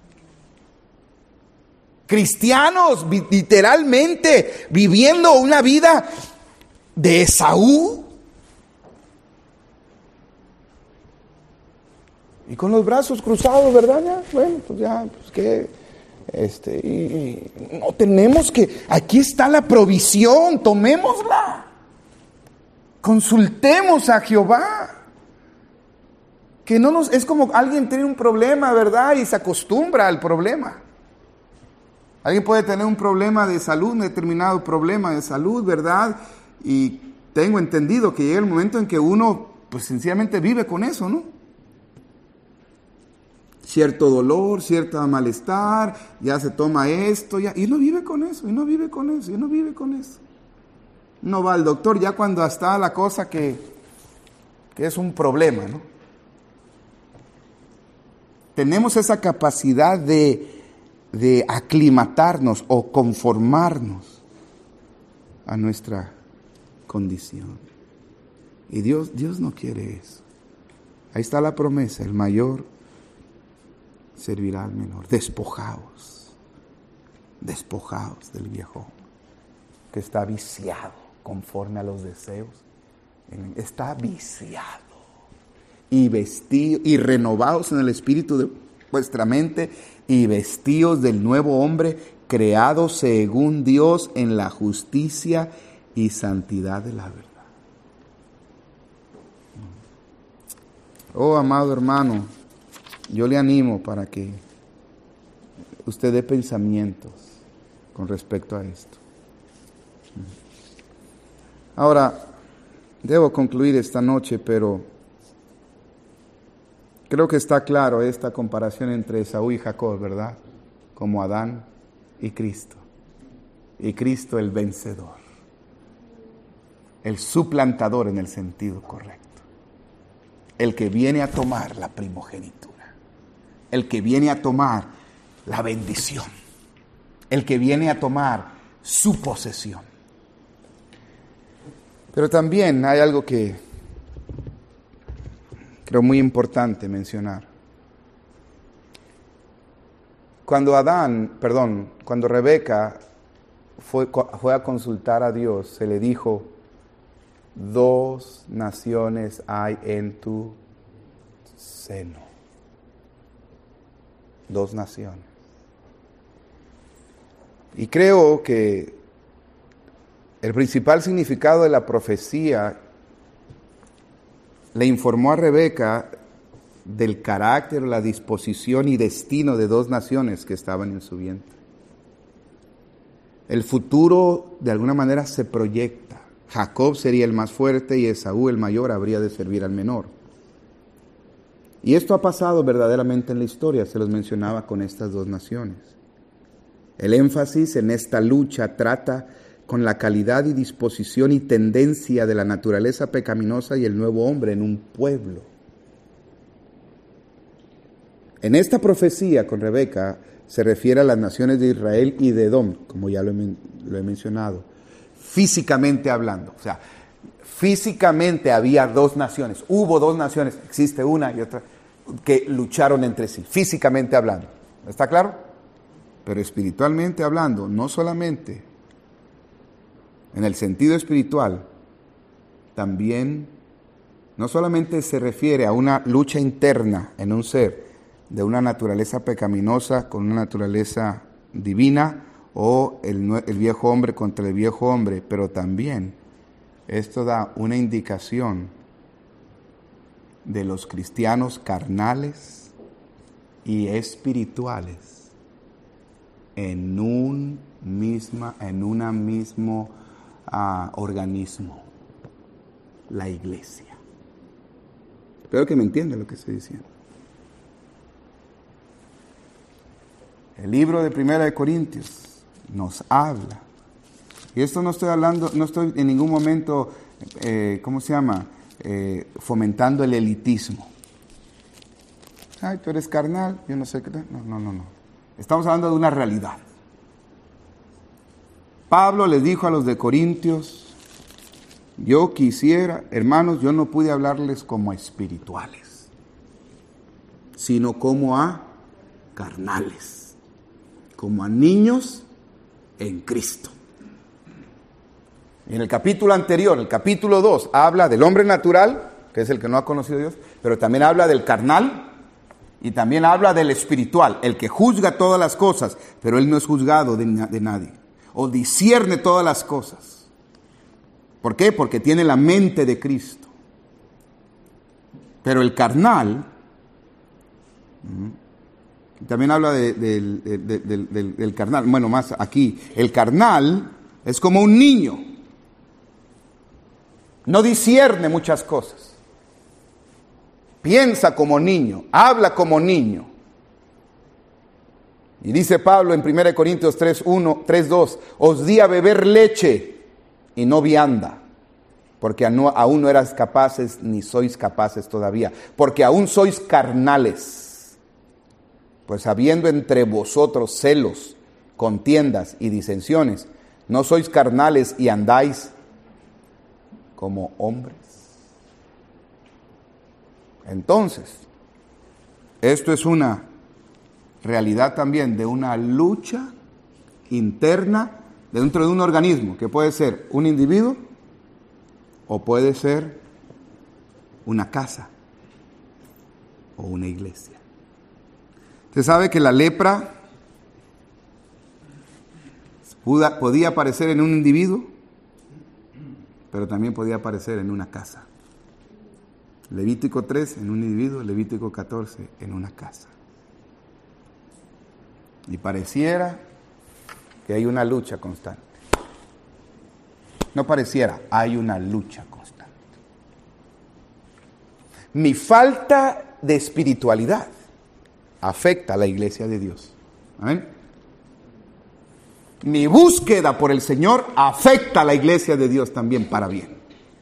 Cristianos, literalmente, viviendo una vida de Esaú. Y con los brazos cruzados, ¿verdad? Ya, bueno, pues ya, pues qué, este, y, y no tenemos que, aquí está la provisión, tomémosla. Consultemos a Jehová. Que no nos, es como alguien tiene un problema, ¿verdad? Y se acostumbra al problema. Alguien puede tener un problema de salud, un determinado problema de salud, ¿verdad? Y tengo entendido que llega el momento en que uno, pues sencillamente vive con eso, ¿no? Cierto dolor, cierto malestar, ya se toma esto, ya, y no vive con eso, y no vive con eso, y no vive con eso. No va al doctor ya cuando está la cosa que, que es un problema, ¿no? Tenemos esa capacidad de, de aclimatarnos o conformarnos a nuestra condición. Y Dios, Dios no quiere eso. Ahí está la promesa, el mayor servirá al menor. Despojaos, despojaos del viejo que está viciado conforme a los deseos. Está viciado y vestido y renovados en el espíritu de vuestra mente y vestidos del nuevo hombre creado según Dios en la justicia y santidad de la verdad. Oh, amado hermano, yo le animo para que usted dé pensamientos con respecto a esto. Ahora, debo concluir esta noche, pero Creo que está claro esta comparación entre Esaú y Jacob, ¿verdad? Como Adán y Cristo. Y Cristo el vencedor. El suplantador en el sentido correcto. El que viene a tomar la primogenitura. El que viene a tomar la bendición. El que viene a tomar su posesión. Pero también hay algo que creo muy importante mencionar. Cuando Adán, perdón, cuando Rebeca fue, fue a consultar a Dios, se le dijo: dos naciones hay en tu seno. Dos naciones. Y creo que el principal significado de la profecía le informó a Rebeca del carácter, la disposición y destino de dos naciones que estaban en su vientre. El futuro de alguna manera se proyecta. Jacob sería el más fuerte y Esaú el mayor habría de servir al menor. Y esto ha pasado verdaderamente en la historia, se los mencionaba con estas dos naciones. El énfasis en esta lucha trata con la calidad y disposición y tendencia de la naturaleza pecaminosa y el nuevo hombre en un pueblo. En esta profecía con Rebeca se refiere a las naciones de Israel y de Edom, como ya lo he, lo he mencionado, físicamente hablando. O sea, físicamente había dos naciones, hubo dos naciones, existe una y otra, que lucharon entre sí, físicamente hablando. ¿Está claro? Pero espiritualmente hablando, no solamente en el sentido espiritual, también no solamente se refiere a una lucha interna en un ser de una naturaleza pecaminosa con una naturaleza divina, o el, el viejo hombre contra el viejo hombre, pero también esto da una indicación de los cristianos carnales y espirituales en un misma, en una mismo uh, organismo, la iglesia. Espero que me entiendan lo que estoy diciendo. El libro de Primera de Corintios nos habla, y esto no estoy hablando, no estoy en ningún momento, eh, ¿cómo se llama? Eh, fomentando el elitismo. Ay, tú eres carnal, yo no sé qué. No, no, no, no. Estamos hablando de una realidad. Pablo les dijo a los de Corintios: yo quisiera, hermanos, yo no pude hablarles como a espirituales, sino como a carnales, como a niños en Cristo. Y en el capítulo anterior, el capítulo dos, habla del hombre natural, que es el que no ha conocido a Dios, pero también habla del carnal y también habla del espiritual, el que juzga todas las cosas, pero él no es juzgado de, de nadie, o discierne todas las cosas. ¿Por qué? Porque tiene la mente de Cristo. Pero el carnal, también habla de, de, de, de, de, del, del carnal, bueno, más aquí, el carnal es como un niño, no discierne muchas cosas, piensa como niño, habla como niño. Y dice Pablo en Primera de Corintios tres uno, tres dos, os di a beber leche y no vianda, porque aún no eras capaces ni sois capaces todavía, porque aún sois carnales. Pues habiendo entre vosotros celos, contiendas y disensiones, ¿no sois carnales y andáis como hombres? Entonces, esto es una realidad también de una lucha interna dentro de un organismo, que puede ser un individuo o puede ser una casa o una iglesia. Usted sabe que la lepra podía aparecer en un individuo, pero también podía aparecer en una casa. Levítico tres en un individuo, Levítico catorce en una casa. Y pareciera que hay una lucha constante. No pareciera, hay una lucha constante. Mi falta de espiritualidad afecta a la iglesia de Dios. ¿Amén? Mi búsqueda por el Señor afecta a la iglesia de Dios también para bien.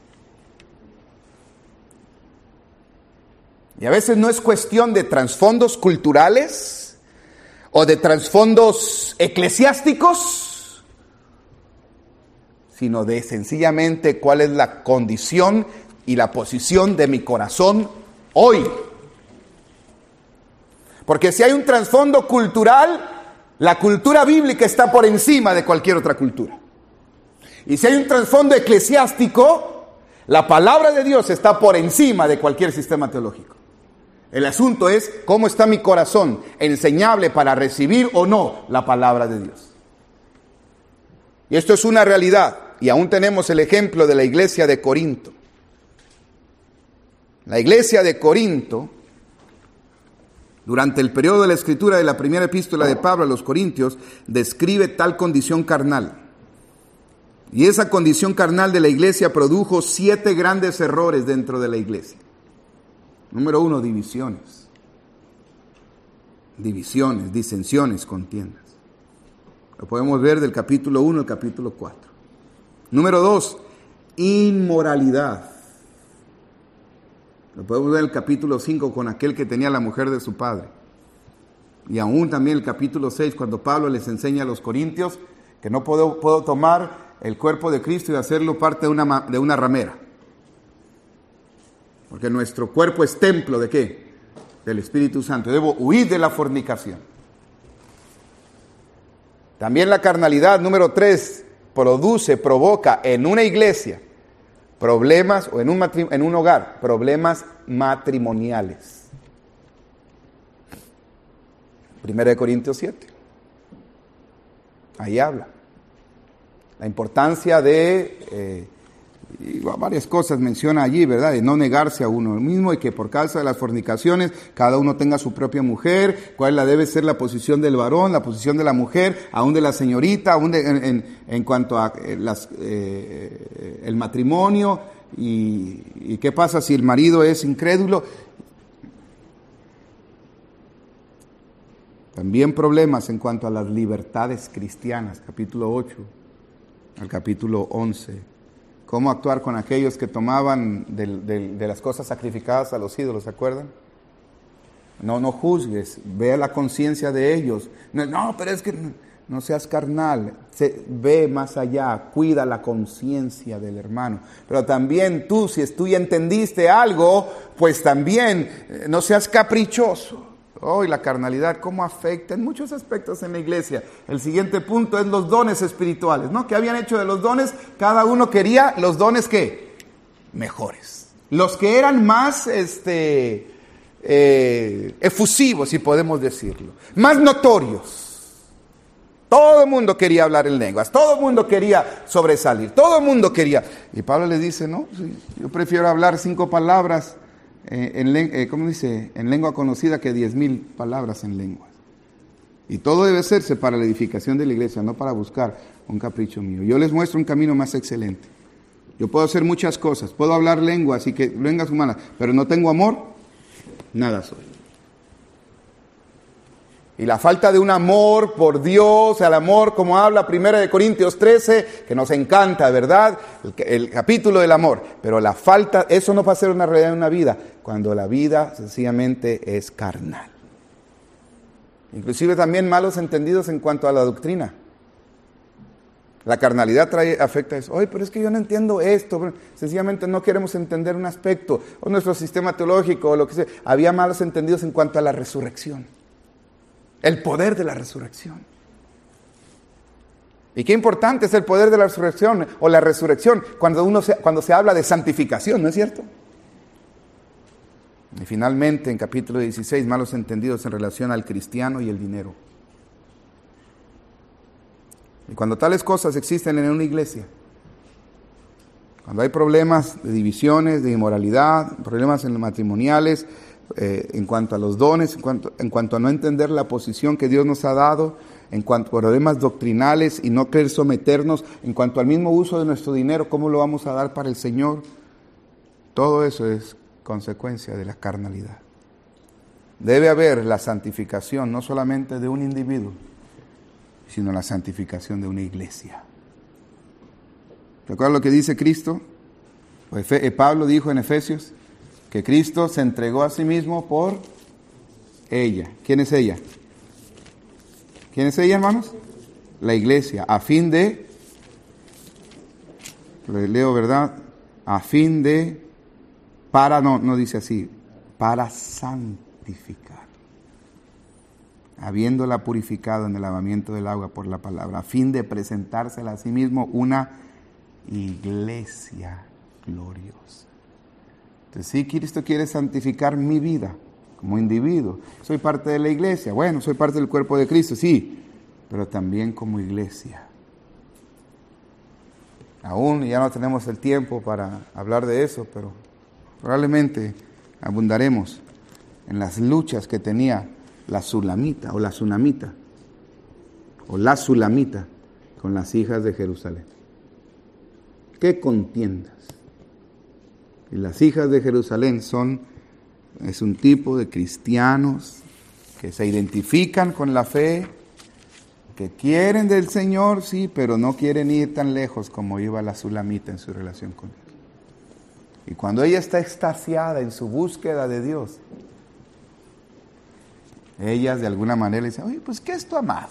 Y a veces no es cuestión de trasfondos culturales o de trasfondos eclesiásticos, sino de sencillamente cuál es la condición y la posición de mi corazón hoy. Porque si hay un trasfondo cultural, la cultura bíblica está por encima de cualquier otra cultura. Y si hay un trasfondo eclesiástico, la palabra de Dios está por encima de cualquier sistema teológico. El asunto es cómo está mi corazón, enseñable para recibir o no la palabra de Dios. Y esto es una realidad. Y aún tenemos el ejemplo de la iglesia de Corinto. La iglesia de Corinto, durante el periodo de la escritura de la primera epístola de Pablo a los Corintios, describe tal condición carnal. Y esa condición carnal de la iglesia produjo siete grandes errores dentro de la iglesia. Número uno, divisiones. Divisiones, disensiones, contiendas. Lo podemos ver del capítulo uno al capítulo cuatro. Número dos, inmoralidad. Lo podemos ver en el capítulo cinco con aquel que tenía la mujer de su padre. Y aún también el capítulo seis, cuando Pablo les enseña a los corintios que no puedo, puedo tomar el cuerpo de Cristo y hacerlo parte de una, de una ramera. Porque nuestro cuerpo es templo ¿de qué? Del Espíritu Santo. Debo huir de la fornicación. También la carnalidad, número tres, produce, provoca en una iglesia problemas, o en un, matri- en un hogar, problemas matrimoniales. Primera de Corintios siete. Ahí habla. La importancia de... Eh, y varias cosas menciona allí, ¿verdad? De no negarse a uno mismo y que por causa de las fornicaciones cada uno tenga su propia mujer, cuál la debe ser la posición del varón, la posición de la mujer, aún de la señorita, aún de, en, en, en cuanto a eh, las, eh, el matrimonio y, y qué pasa si el marido es incrédulo. También problemas en cuanto a las libertades cristianas, capítulo ocho al capítulo once. Cómo actuar con aquellos que tomaban de, de, de las cosas sacrificadas a los ídolos, ¿se acuerdan? No, no juzgues, vea la conciencia de ellos. No, no, pero es que no, no seas carnal, se, ve más allá, cuida la conciencia del hermano. Pero también tú, si tú ya entendiste algo, pues también eh, no seas caprichoso. Hoy oh, la carnalidad, ¿cómo afecta en muchos aspectos en la iglesia? El siguiente punto es los dones espirituales, ¿no? ¿Qué habían hecho de los dones? Cada uno quería los dones, ¿qué? Mejores. Los que eran más este, eh, efusivos, si podemos decirlo. Más notorios. Todo el mundo quería hablar en lenguas. Todo el mundo quería sobresalir. Todo el mundo quería. Y Pablo les dice, no, yo prefiero hablar cinco palabras Eh, en, eh, ¿cómo dice? En lengua conocida que diez mil palabras en lenguas. Y todo debe hacerse para la edificación de la iglesia, no para buscar un capricho mío. Yo les muestro un camino más excelente. Yo puedo hacer muchas cosas, puedo hablar lenguas y que lenguas humanas, pero no tengo amor, nada soy. Y la falta de un amor por Dios, el amor como habla Primera de Corintios trece, que nos encanta, ¿verdad? El, el capítulo del amor. Pero la falta, eso no va a ser una realidad en una vida, cuando la vida sencillamente es carnal. Inclusive también malos entendidos en cuanto a la doctrina. La carnalidad trae, afecta eso. Oye, pero es que yo no entiendo esto. Sencillamente no queremos entender un aspecto, o nuestro sistema teológico, o lo que sea. Había malos entendidos en cuanto a la resurrección. El poder de la resurrección. Y qué importante es el poder de la resurrección o la resurrección cuando, uno se, cuando se habla de santificación, ¿no es cierto? Y finalmente en capítulo dieciséis, malos entendidos en relación al cristiano y el dinero. Y cuando tales cosas existen en una iglesia, cuando hay problemas de divisiones, de inmoralidad, problemas en los matrimoniales, Eh, en cuanto a los dones, en cuanto, en cuanto a no entender la posición que Dios nos ha dado, en cuanto a problemas doctrinales y no querer someternos, en cuanto al mismo uso de nuestro dinero, cómo lo vamos a dar para el Señor, todo eso es consecuencia de la carnalidad. Debe haber la santificación no solamente de un individuo, sino la santificación de una iglesia. ¿Recuerdan lo que dice Cristo? Pues Pablo dijo en Efesios que Cristo se entregó a sí mismo por ella. ¿Quién es ella? ¿Quién es ella, hermanos? La iglesia, a fin de, leo, ¿verdad? A fin de, para, no, no dice así, para santificar, habiéndola purificado en el lavamiento del agua por la palabra, a fin de presentársela a sí mismo una iglesia gloriosa. Entonces, sí, Cristo quiere santificar mi vida como individuo. Soy parte de la iglesia, bueno, soy parte del cuerpo de Cristo, sí, pero también como iglesia. Aún ya no tenemos el tiempo para hablar de eso, pero probablemente abundaremos en las luchas que tenía la Sulamita o la Sunamita o la Sulamita con las hijas de Jerusalén. ¿Qué contiendas? Y las hijas de Jerusalén son, es un tipo de cristianos que se identifican con la fe, que quieren del Señor, sí, pero no quieren ir tan lejos como iba la Sulamita en su relación con Dios. Y cuando ella está extasiada en su búsqueda de Dios, ellas de alguna manera le dicen, oye, pues ¿qué es tu amado?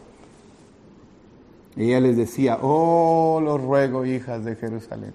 Ella les decía, oh, los ruego, hijas de Jerusalén,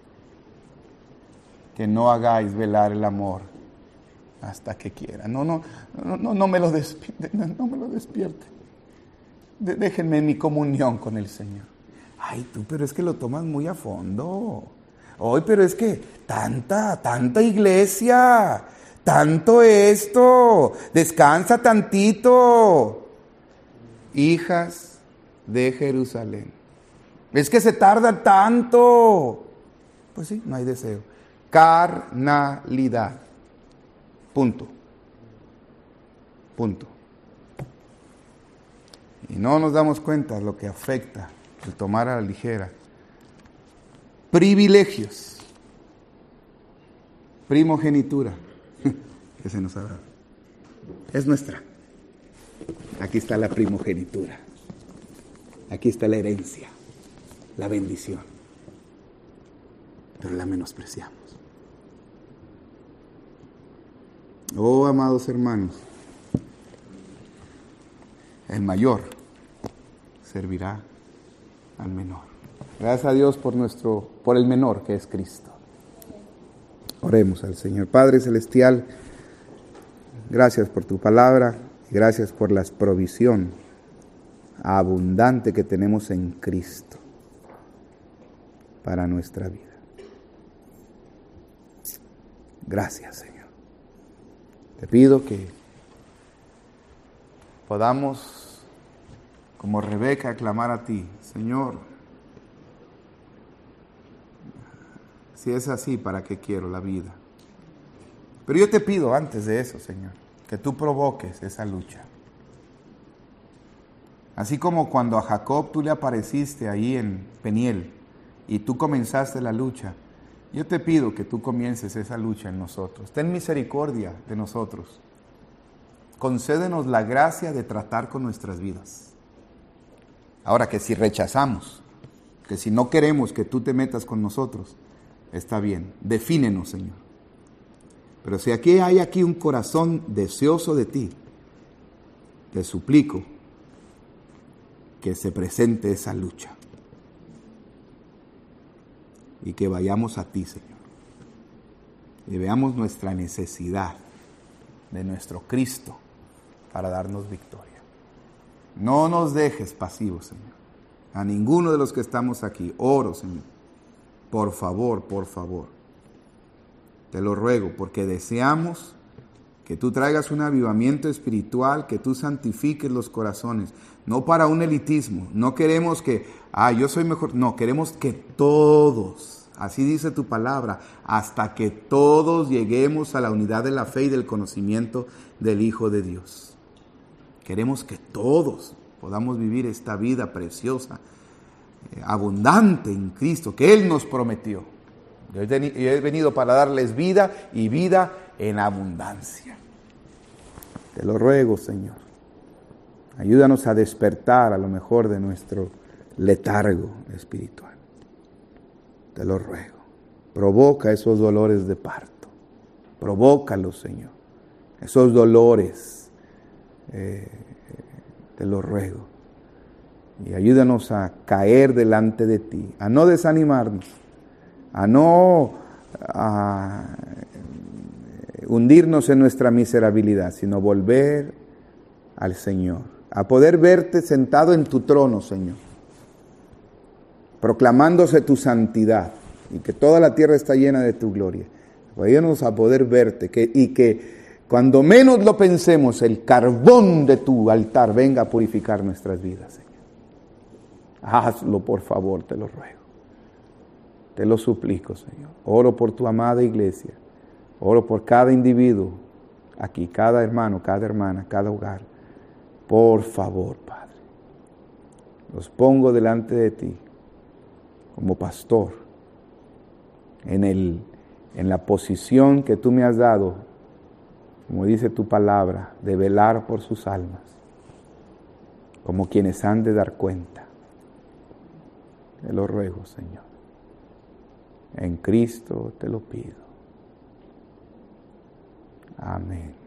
que no hagáis velar el amor hasta que quiera. No, no, no, no, no me lo despierte, no, no me lo despierte. De, déjenme en mi comunión con el Señor. Ay, tú, pero es que lo tomas muy a fondo. Ay, pero es que tanta, tanta iglesia, tanto esto, descansa tantito. Hijas de Jerusalén, es que se tarda tanto. Pues sí, no hay deseo. Carnalidad. Punto. Punto. Y no nos damos cuenta de lo que afecta el tomar a la ligera. Privilegios. Primogenitura. Que se nos ha dado. Es nuestra. Aquí está la primogenitura. Aquí está la herencia. La bendición. Pero la menospreciamos. Oh, amados hermanos, el mayor servirá al menor. Gracias a Dios por nuestro, por el menor que es Cristo. Oremos al Señor. Padre Celestial, gracias por tu palabra, gracias por la provisión abundante que tenemos en Cristo para nuestra vida. Gracias, Señor. Te pido que podamos, como Rebeca, clamar a ti, Señor, si es así, ¿para qué quiero la vida? Pero yo te pido antes de eso, Señor, que tú provoques esa lucha. Así como cuando a Jacob tú le apareciste ahí en Peniel y tú comenzaste la lucha, yo te pido que tú comiences esa lucha en nosotros. Ten misericordia de nosotros. Concédenos la gracia de tratar con nuestras vidas. Ahora, que si rechazamos, que si no queremos que tú te metas con nosotros, está bien. Defínenos, Señor. Pero si aquí hay aquí un corazón deseoso de ti, te suplico que se presente esa lucha. Y que vayamos a ti, Señor. Y veamos nuestra necesidad de nuestro Cristo para darnos victoria. No nos dejes pasivos, Señor. A ninguno de los que estamos aquí. Oro, Señor. Por favor, por favor. Te lo ruego, porque deseamos que tú traigas un avivamiento espiritual, que tú santifiques los corazones. No para un elitismo. No queremos que, ah, yo soy mejor. No, queremos que todos, así dice tu palabra, hasta que todos lleguemos a la unidad de la fe y del conocimiento del Hijo de Dios. Queremos que todos podamos vivir esta vida preciosa, eh, abundante en Cristo, que Él nos prometió. Yo he venido para darles vida y vida en abundancia. Te lo ruego, Señor. Ayúdanos a despertar a lo mejor de nuestro letargo espiritual. Te lo ruego. Provoca esos dolores de parto. Provócalos, Señor. Esos dolores. Eh, te lo ruego. Y ayúdanos a caer delante de ti. A no desanimarnos. A no a hundirnos en nuestra miserabilidad, sino volver al Señor. A poder verte sentado en tu trono, Señor. Proclamándose tu santidad. Y que toda la tierra está llena de tu gloria. Ayúdanos a poder verte que, y que cuando menos lo pensemos, el carbón de tu altar venga a purificar nuestras vidas, Señor. Hazlo, por favor, te lo ruego. Te lo suplico, Señor. Oro por tu amada iglesia. Oro por cada individuo aquí, cada hermano, cada hermana, cada hogar. Por favor, Padre. Los pongo delante de ti como pastor. En, el, en la posición que tú me has dado, como dice tu palabra, de velar por sus almas, como quienes han de dar cuenta. Te lo ruego, Señor. En Cristo te lo pido. Amén.